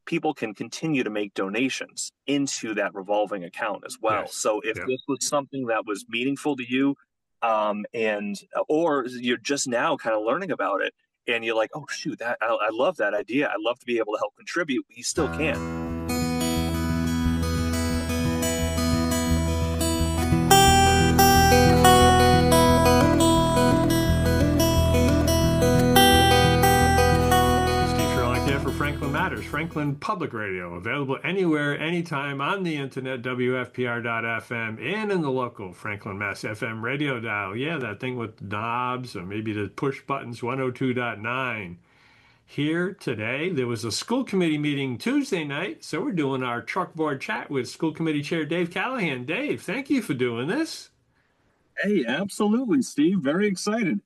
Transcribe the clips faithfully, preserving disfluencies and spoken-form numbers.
people can continue to make donations into that revolving account as well. Yes. So if Yeah. this was something that was meaningful to you, um, and or you're just now kind of learning about it, and you're like, oh shoot, that I, I love that idea. I'd love to be able to help contribute. You still can. For Franklin Matters, Franklin Public Radio, available anywhere, anytime on the internet, W F P R dot F M, and in the local Franklin Mass F M radio dial. Yeah, that thing with knobs, or maybe the push buttons, one oh two point nine. Here today, there was a school committee meeting Tuesday night, so we're doing our chalkboard chat with School Committee Chair Dave Callahan. Dave, thank you for doing this. Hey, absolutely, Steve. Very excited.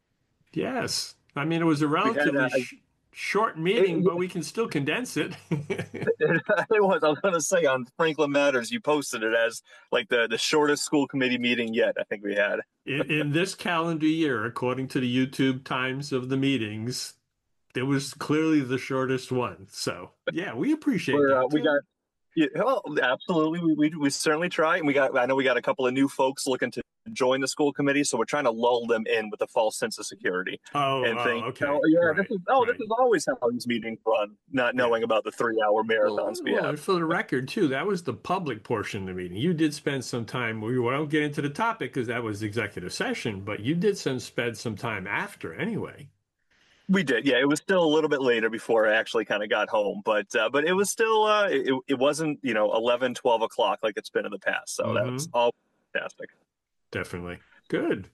Yes. I mean, it was a relatively... Had, uh, sh- short meeting, it, but we can still condense it. it, it was. I was going to say on Franklin Matters, you posted it as like the, the shortest school committee meeting yet. I think we had in, in this calendar year, according to the YouTube times of the meetings, it was clearly the shortest one. So yeah, we appreciate We're, that. Uh, we got. Yeah, well, absolutely. We, we we certainly try, and we got. I know we got a couple of new folks looking to join the school committee, so we're trying to lull them in with a false sense of security. Oh, and oh think, okay. oh, yeah, right, this is oh, right. this is always how these meetings run, not knowing yeah. about the three-hour marathons well, we well, have. For the record, too, that was the public portion of the meeting. You did spend some time. We won't get into the topic because that was executive session, but you did some spend some time after anyway. We did, yeah. It was still a little bit later before I actually kind of got home, but uh, but it was still uh, it, it wasn't you know eleven, twelve o'clock like it's been in the past. So mm-hmm. That's all fantastic. Definitely good.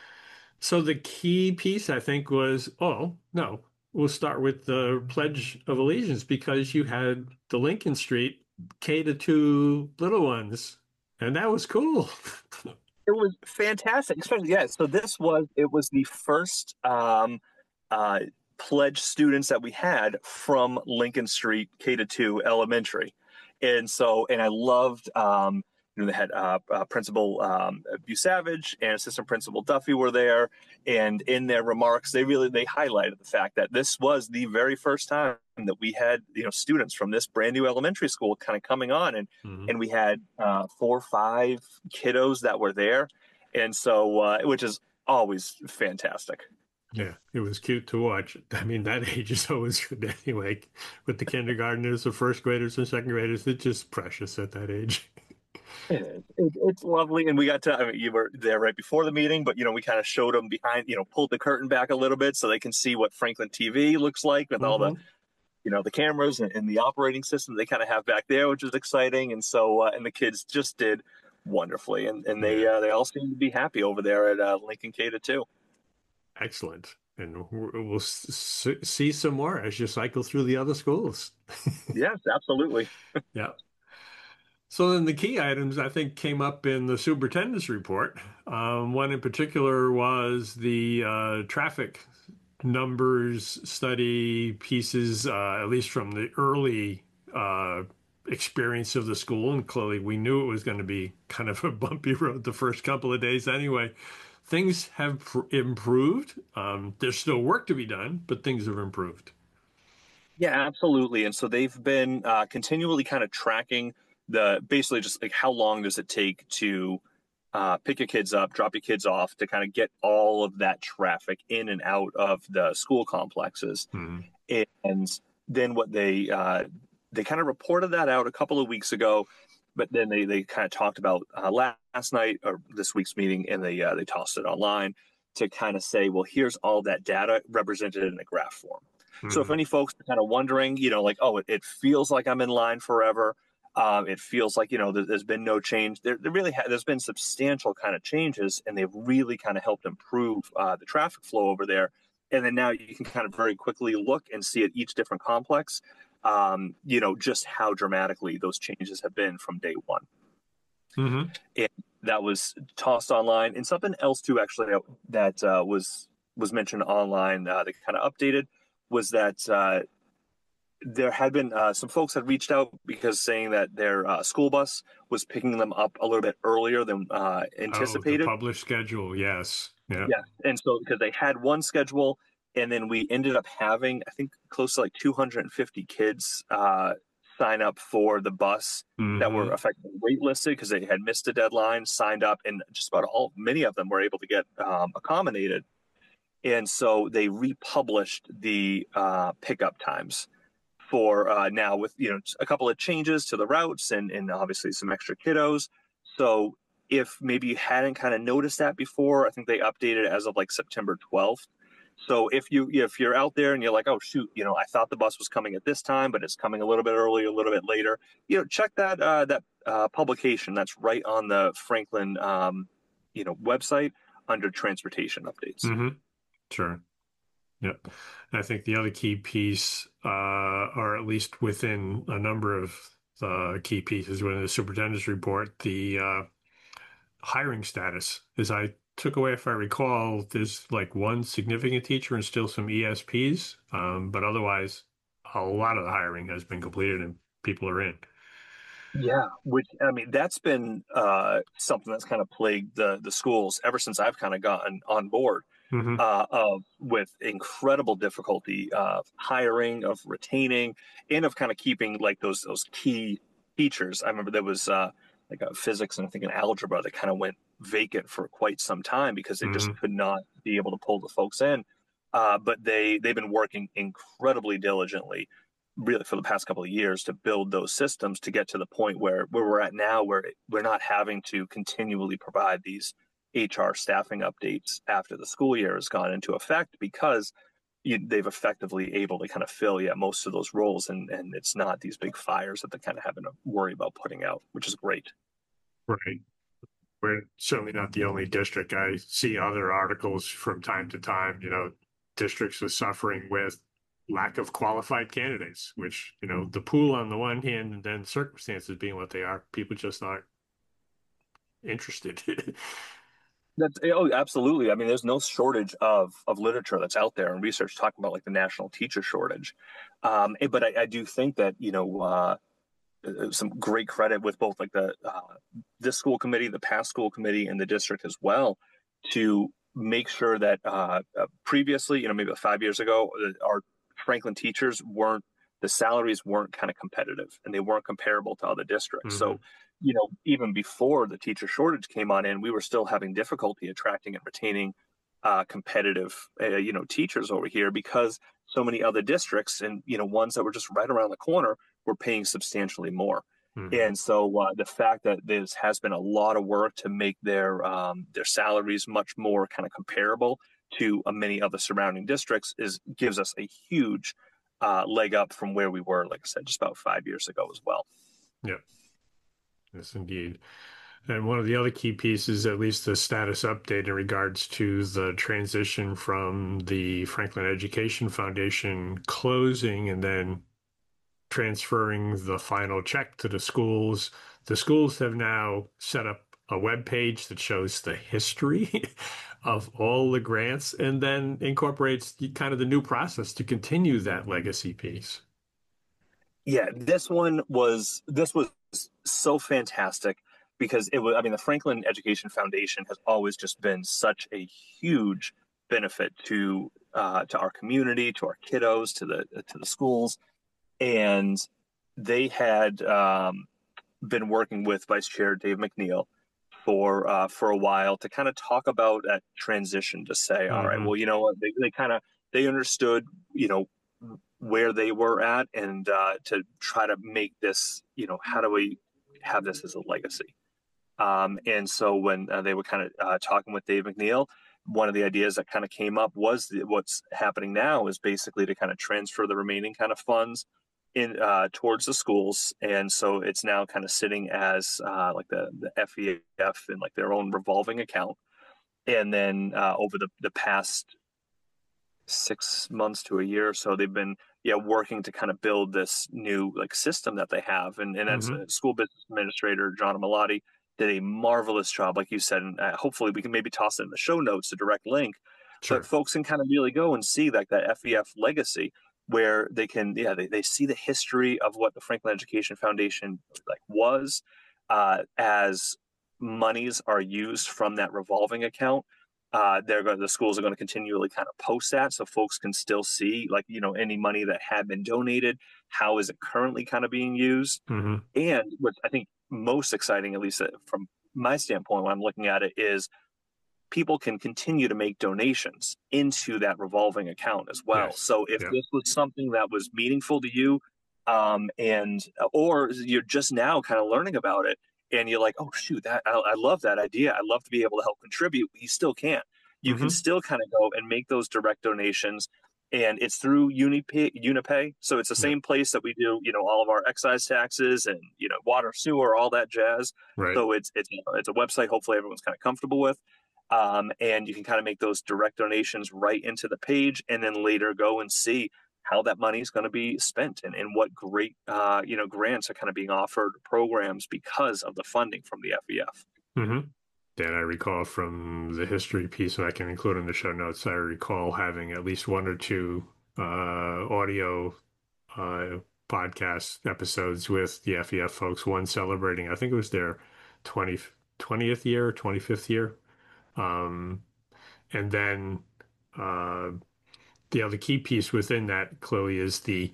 So the key piece, I think, was oh no, we'll start with the Pledge of Allegiance because you had the Lincoln Street K to two little ones, and that was cool. It was fantastic, especially yeah. So this was it was the first. Um, Uh, pledge students that we had from Lincoln Street K to two elementary, and so and I loved um, you know they had uh, uh, Principal um, Busavage and Assistant Principal Duffy were there, and in their remarks they really they highlighted the fact that this was the very first time that we had you know students from this brand new elementary school kind of coming on, and mm-hmm. and we had uh, four or five kiddos that were there, and so uh, which is always fantastic. Yeah, it was cute to watch. I mean, that age is always good anyway. With the kindergartners, the first graders, and second graders, it's just precious at that age. It is. It, it's lovely, and we got to. I mean, you were there right before the meeting, but you know, we kind of showed them behind. You know, pulled the curtain back a little bit so they can see what Franklin T V looks like with mm-hmm. all the, you know, the cameras and, and the operating system they kind of have back there, which is exciting. And so, uh, and the kids just did wonderfully, and and they uh, they all seem to be happy over there at uh, Lincoln K to two. Excellent. And we'll see some more as you cycle through the other schools. Yes, absolutely. Yeah. So then the key items, I think, came up in the superintendent's report. Um, one in particular was the uh, traffic numbers study pieces, uh, at least from the early uh, experience of the school. And clearly we knew it was going to be kind of a bumpy road the first couple of days anyway. Things have pr- improved. Um, there's still work to be done, but things have improved. Yeah, absolutely. And so they've been uh, continually kind of tracking the basically just like how long does it take to uh, pick your kids up, drop your kids off to kind of get all of that traffic in and out of the school complexes. Mm-hmm. And then what they uh, they kind of reported that out a couple of weeks ago. But then they, they kind of talked about uh, last night or this week's meeting, and they uh, they tossed it online to kind of say, well, here's all that data represented in a graph form. Mm-hmm. So if any folks are kind of wondering, you know, like, oh, it, it feels like I'm in line forever. Um, it feels like, you know, there, there's been no change. There, there really ha- there's been substantial kind of changes, and they've really kind of helped improve uh, the traffic flow over there. And then now you can kind of very quickly look and see at each different complex. Um, you know, just how dramatically those changes have been from day one. Mm-hmm. And that was tossed online. And something else, too, actually, that uh, was was mentioned online uh, that kind of updated was that uh, there had been uh, some folks had reached out because saying that their uh, school bus was picking them up a little bit earlier than uh, anticipated. Oh, the published schedule, yes. Yeah. Yeah. And so because they had one schedule, And then we ended up having, I think, close to like two hundred fifty kids uh, sign up for the bus that were Hmm. effectively waitlisted because they had missed a deadline, signed up, and just about all, many of them were able to get um, accommodated. And so they republished the uh, pickup times for uh, now with, you know, a couple of changes to the routes and, and obviously some extra kiddos. So if maybe you hadn't kind of noticed that before, I think they updated as of like September twelfth. So if you if you're out there and you're like, oh shoot, you know, I thought the bus was coming at this time, but it's coming a little bit earlier, a little bit later, you know, check that uh, that uh, publication that's right on the Franklin, um, you know, website under transportation updates. Hmm. Sure. Yep. I think the other key piece, uh, or at least within a number of uh, key pieces within the superintendent's report, the uh, hiring status. As I took away, if I recall, there's like one significant teacher and still some E S Ps, um, but otherwise, a lot of the hiring has been completed and people are in. Yeah, which I mean, that's been uh, something that's kind of plagued the the schools ever since I've kind of gotten on board. Hmm. Uh, of with incredible difficulty of hiring, of retaining, and of kind of keeping like those those key teachers. I remember there was uh, like a physics and I think an algebra that kind of went vacant for quite some time because they just Hmm. could not be able to pull the folks in. Uh, but they they've been working incredibly diligently, really for the past couple of years to build those systems to get to the point where where we're at now, where we're not having to continually provide these H R staffing updates after the school year has gone into effect because you, they've effectively able to kind of fill yeah most of those roles and and it's not these big fires that they're kind of having to worry about putting out, which is great. Right. We're certainly not the only district. I see other articles from time to time, you know, districts are suffering with lack of qualified candidates, which, you know, the pool on the one hand and then circumstances being what they are, people just aren't interested. That's oh, absolutely. I mean, there's no shortage of of literature that's out there and research talking about like the national teacher shortage. Um, eh, but I, I do think that you know uh, uh, some great credit with both like the uh, this school committee, the past school committee, and the district as well to make sure that uh, uh, previously, you know, maybe five years ago, uh, our Franklin teachers weren't the salaries weren't kind of competitive and they weren't comparable to other districts. Hmm. So, you know, even before the teacher shortage came on in, we were still having difficulty attracting and retaining uh, competitive, uh, you know, teachers over here because so many other districts and you know ones that were just right around the corner were paying substantially more. Hmm. And so uh, the fact that this has been a lot of work to make their um, their salaries much more kind of comparable to uh, many other surrounding districts is gives us a huge uh, leg up from where we were, like I said, just about five years ago as well. Yeah, yes, indeed. And one of the other key pieces, at least the status update in regards to the transition from the Franklin Education Foundation closing and then transferring the final check to the schools. The schools have now set up a web page that shows the history of all the grants and then incorporates the, kind of the new process to continue that legacy piece. Yeah, this one was this was so fantastic because it was. I mean, the Franklin Education Foundation has always just been such a huge benefit to uh, to our community, to our kiddos, to the to the schools, and they had um, been working with Vice Chair Dave McNeil for uh, for a while to kind of talk about that transition. To say, all right, Hmm. well, you know what, they, they kind of they understood, you know, where they were at, and uh, to try to make this, you know, how do we have this as a legacy? Um, and so when uh, they were kind of uh, talking with Dave McNeil, one of the ideas that kind of came up was the, what's happening now is basically to kind of transfer the remaining kind of funds in uh, towards the schools, and so it's now kind of sitting as uh, like the the F E F in like their own revolving account. And then uh, over the the past six months to a year or so, they've been yeah working to kind of build this new like system that they have, and and as Hmm. a school business administrator, John Malati did a marvelous job, like you said, and uh, hopefully we can maybe toss it in the show notes, a direct link, but Sure. folks can kind of really go and see like that F E F legacy where they can yeah they, they see the history of what the Franklin Education Foundation like was uh, as monies are used from that revolving account Uh, they're going the schools are going to continually kind of post that so folks can still see, like, you know, any money that had been donated, how is it currently kind of being used. Mm-hmm. And what I think most exciting, at least uh, from my standpoint when I'm looking at it, is people can continue to make donations into that revolving account as well. Yes. So if Yeah. this was something that was meaningful to you, um, and or you're just now kind of learning about it, and you're like, oh shoot, that I, I love that idea. I love to be able to help contribute. But you still can't. You can Mm-hmm. still kind of go and make those direct donations, and it's through Unipay. Unipay, so it's the Yeah. same place that we do, you know, all of our excise taxes and, you know, water, sewer, all that jazz. Right. So it's it's it's a website. Hopefully, everyone's kind of comfortable with. Um, and you can kind of make those direct donations right into the page, and then later go and see how that money is going to be spent, and, and what great uh, you know grants are kind of being offered, programs, because of the funding from the F E F. Mm-hmm. That I recall from the history piece, and I can include in the show notes, I recall having at least one or two uh, audio uh, podcast episodes with the F E F folks, one celebrating, I think it was their twentieth, twentieth year, twenty-fifth year. Um, and then uh, the other key piece within that, Chloe, is the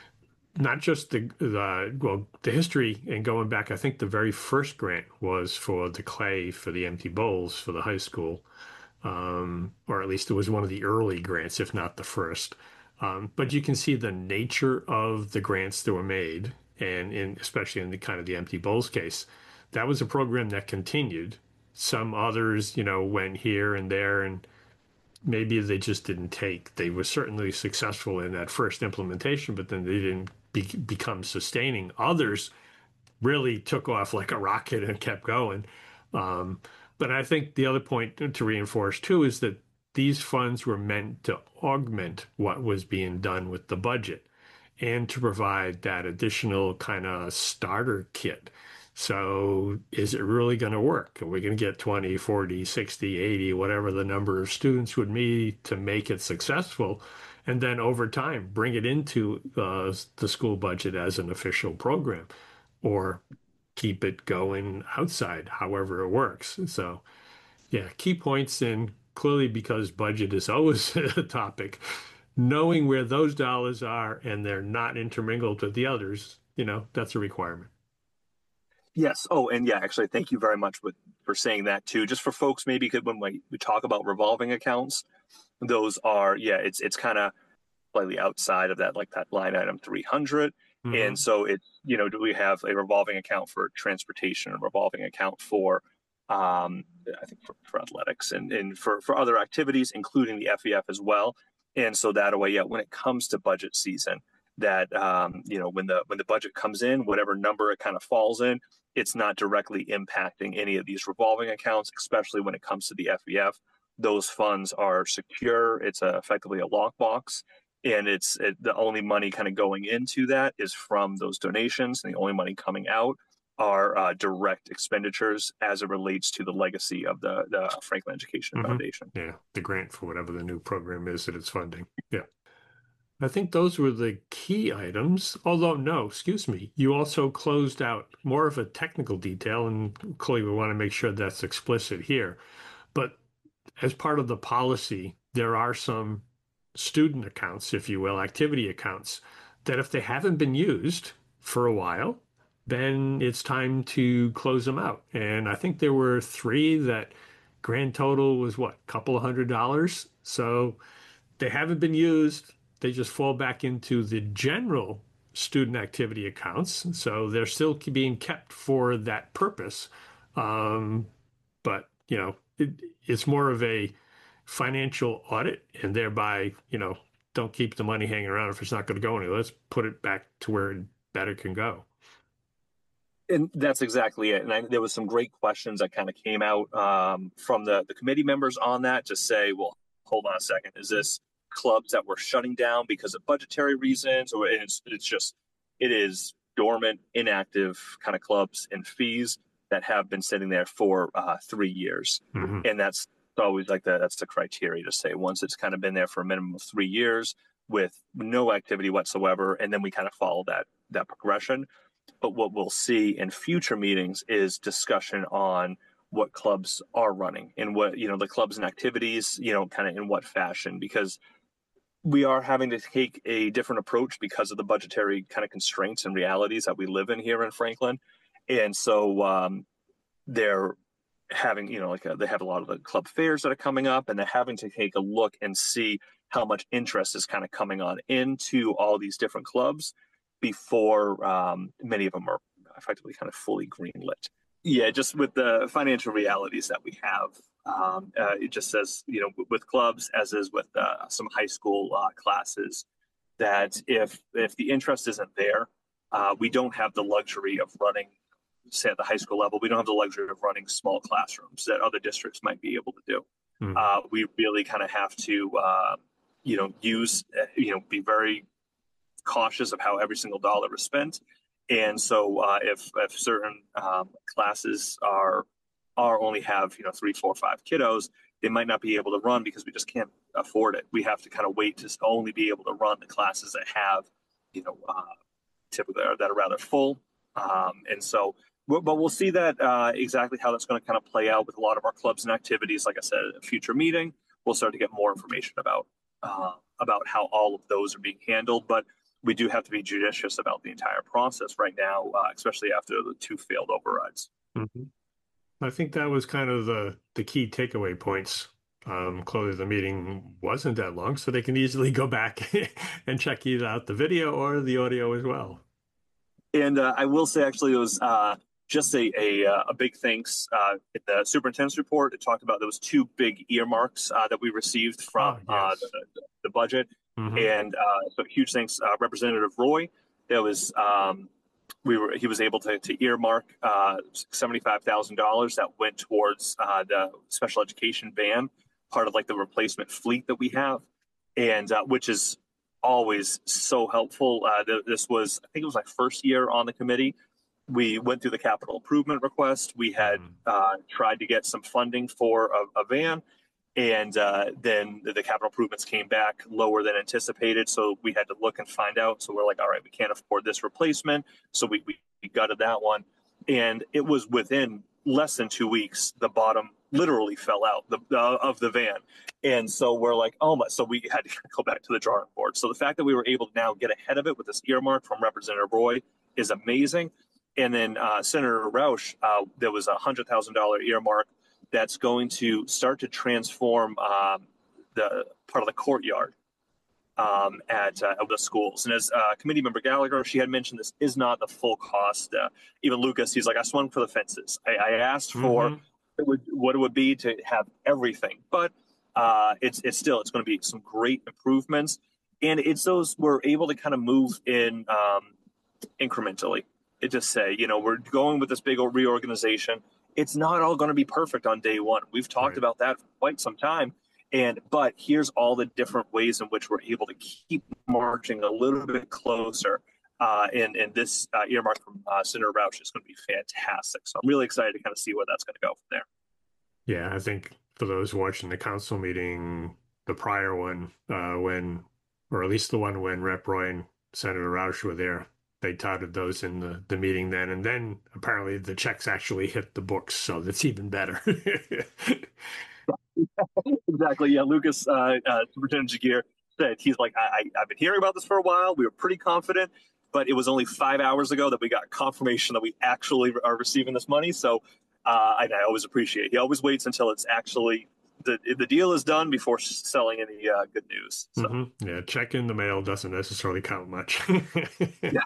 not just the the well the history and going back. I think the very first grant was for the clay for the empty bowls for the high school, um, or at least it was one of the early grants, if not the first. Um, but you can see the nature of the grants that were made, and in especially in the kind of the empty bowls case, that was a program that continued. Some others, you know, went here and there, and maybe they just didn't take. They were certainly successful in that first implementation, but then they didn't be, become sustaining. Others really took off like a rocket and kept going. Um, but I think the other point to reinforce too is that these funds were meant to augment what was being done with the budget and to provide that additional kind of starter kit. So is it really going to work? Are we going to get twenty, forty, sixty, eighty, whatever the number of students would be to make it successful? And then over time, bring it into uh, the school budget as an official program, or keep it going outside, however it works. So, yeah, key points. And clearly, because budget is always a topic, knowing where those dollars are and they're not intermingled with the others, you know, that's a requirement. Yes. Oh, and yeah, actually, thank you very much with, for saying that too. Just for folks, maybe could, when we, we talk about revolving accounts, those are, yeah, it's it's kind of slightly outside of that, like that line item three hundred. And Mm-hmm. so it's, you know, do we have a revolving account for transportation, a revolving account for, um, I think for, for athletics and, and for, for other activities, including the F E F as well. And so that way, yeah, when it comes to budget season, that, um, you know, when the, when the budget comes in, whatever number it kind of falls in, it's not directly impacting any of these revolving accounts, especially when it comes to the F E F. Those funds are secure. It's a, effectively a lockbox, and it's it, the only money kind of going into that is from those donations, and the only money coming out are uh, direct expenditures as it relates to the legacy of the, the Franklin Education Mm-hmm. Foundation. Yeah, the grant for whatever the new program is that it's funding. Yeah. I think those were the key items. Although, no, excuse me, you also closed out more of a technical detail, and clearly we want to make sure that's explicit here. But as part of the policy, there are some student accounts, if you will, activity accounts, that if they haven't been used for a while, then it's time to close them out. And I think there were three that grand total was what, a couple of hundred dollars. So they haven't been used. They just fall back into the general student activity accounts. So they're still being kept for that purpose. Um, but, you know, it, it's more of a financial audit, and thereby, you know, don't keep the money hanging around if it's not going to go anywhere. Let's put it back to where it better can go. And that's exactly it. And I, there was some great questions that kind of came out um, from the, the committee members on that to say, well, hold on a second. Is this clubs that were shutting down because of budgetary reasons, or it's, it's just, it is dormant, inactive kind of clubs and fees that have been sitting there for uh, three years. Mm-hmm. And that's always like that. That's the criteria to say once it's kind of been there for a minimum of three years with no activity whatsoever. And then we kind of follow that, that progression. But what we'll see in future meetings is discussion on what clubs are running and what, you know, the clubs and activities, you know, kind of in what fashion, because we are having to take a different approach because of the budgetary kind of constraints and realities that we live in here in Franklin. And so um, they're having, you know, like a, they have a lot of the club fairs that are coming up, and they're having to take a look and see how much interest is kind of coming on into all these different clubs before um, many of them are effectively kind of fully greenlit. Yeah, just with the financial realities that we have, um, uh, it just says, you know, with clubs, as is with uh, some high school uh, classes, that if if the interest isn't there, uh, we don't have the luxury of running, say at the high school level, we don't have the luxury of running small classrooms that other districts might be able to do. Mm-hmm. Uh, we really kind of have to, uh, you know, use, you know, be very cautious of how every single dollar is spent. And so uh, if, if certain um, classes are are only have, you know, three, four, five kiddos, they might not be able to run because we just can't afford it. We have to kind of wait to only be able to run the classes that have, you know, uh, typically are, that are rather full. Um, and so, but we'll see that uh, exactly how that's going to kind of play out with a lot of our clubs and activities. Like I said, at a future meeting, we'll start to get more information about uh, about how all of those are being handled. But we do have to be judicious about the entire process right now, uh, especially after the two failed overrides. Mm-hmm. I think that was kind of the, the key takeaway points. Um, clearly, the meeting wasn't that long, so they can easily go back and check either out the video or the audio as well. And uh, I will say, actually, it was uh, just a, a a big thanks uh, in the superintendent's report. It talked about those two big earmarks uh, that we received from oh, yes. uh, the, the budget. Mm-hmm. And uh, so huge thanks, uh, Representative Roy. There was um, we were he was able to, to earmark uh, seventy-five thousand dollars that went towards uh, the special education van, part of like the replacement fleet that we have, and uh, which is always so helpful. Uh, th- this was, I think it was my first year on the committee. We went through the capital improvement request. We had uh, tried to get some funding for a, a van, and uh, then the, the capital improvements came back lower than anticipated. So we had to look and find out. So we're like, all right, we can't afford this replacement. So we, we, we gutted that one. And it was within less than two weeks, the bottom literally fell out the, uh, of the van. And so we're like, oh my, so we had to go back to the drawing board. So the fact that we were able to now get ahead of it with this earmark from Representative Roy is amazing. And then uh, Senator Roush, uh, there was a one hundred thousand dollars earmark that's going to start to transform um, the part of the courtyard um, at uh, the schools. And as uh, committee member Gallagher, she had mentioned this is not the full cost. Uh, even Lucas, he's like, I swung for the fences. I, I asked for mm-hmm. it would, what it would be to have everything, but uh, it's it's still, it's going to be some great improvements. And it's those, we're able to kind of move in um, incrementally. It just say, you know, we're going with this big old reorganization. It's not all going to be perfect on day one. We've talked right. about that for quite some time. And but here's all the different ways in which we're able to keep marching a little bit closer. Uh, and, and this uh, earmark from uh, Senator Roush is going to be fantastic. So I'm really excited to kind of see where that's going to go from there. Yeah, I think for those watching the council meeting, the prior one, uh, when, or at least the one when Rep Roy and Senator Roush were there, they touted those in the, the meeting then. And then apparently the checks actually hit the books. So that's even better. Exactly. Yeah. Lucas, uh, uh, Superintendent Jagir said, he's like, I, I, I've been hearing about this for a while. We were pretty confident, but it was only five hours ago that we got confirmation that we actually are receiving this money. So uh, I, I always appreciate it. He always waits until it's actually the the deal is done before selling any uh, good news. So. Mm-hmm. Yeah, check in the mail doesn't necessarily count much. Yeah.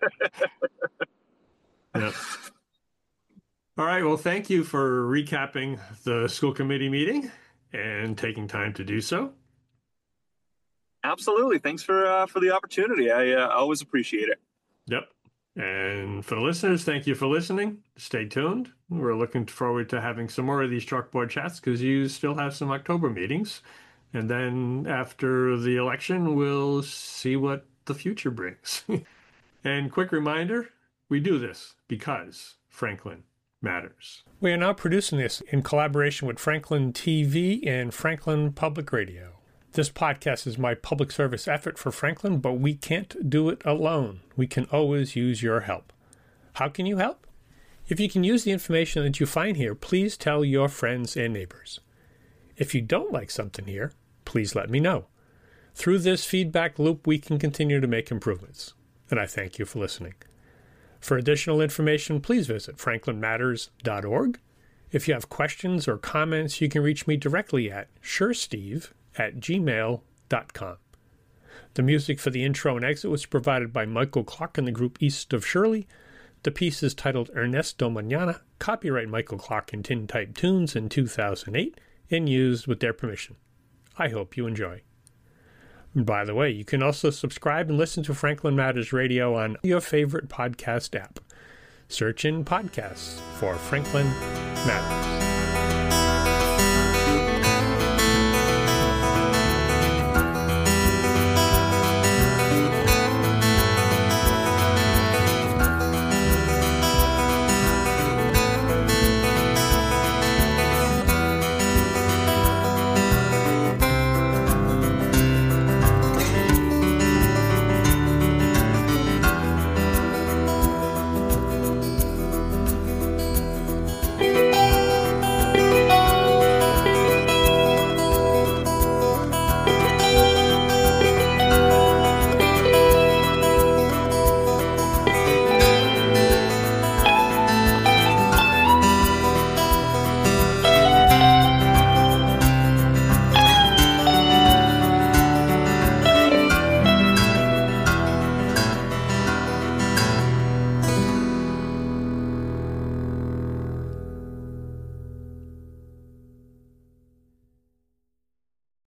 Yeah. All right. Well, thank you for recapping the school committee meeting and taking time to do so. Absolutely. Thanks for uh, for the opportunity. I uh, always appreciate it. Yep. And for the listeners, thank you for listening. Stay tuned. We're looking forward to having some more of these chalkboard chats because you still have some October meetings. And then after the election, we'll see what the future brings. And quick reminder, we do this because Franklin matters. We are now producing this in collaboration with Franklin T V and Franklin Public Radio. This podcast is my public service effort for Franklin, but we can't do it alone. We can always use your help. How can you help? If you can use the information that you find here, please tell your friends and neighbors. If you don't like something here, please let me know. Through this feedback loop, we can continue to make improvements, and I thank you for listening. For additional information, please visit franklin matters dot org. If you have questions or comments, you can reach me directly at suresteve at gmail dot com. The music for the intro and exit was provided by Michael Clark and the group East of Shirley. The piece is titled Ernesto Mañana, copyright Michael Clark and Tintype Tunes in two thousand eight, and used with their permission. I hope you enjoy. And by the way, you can also subscribe and listen to Franklin Matters Radio on your favorite podcast app. Search in podcasts for Franklin Matters.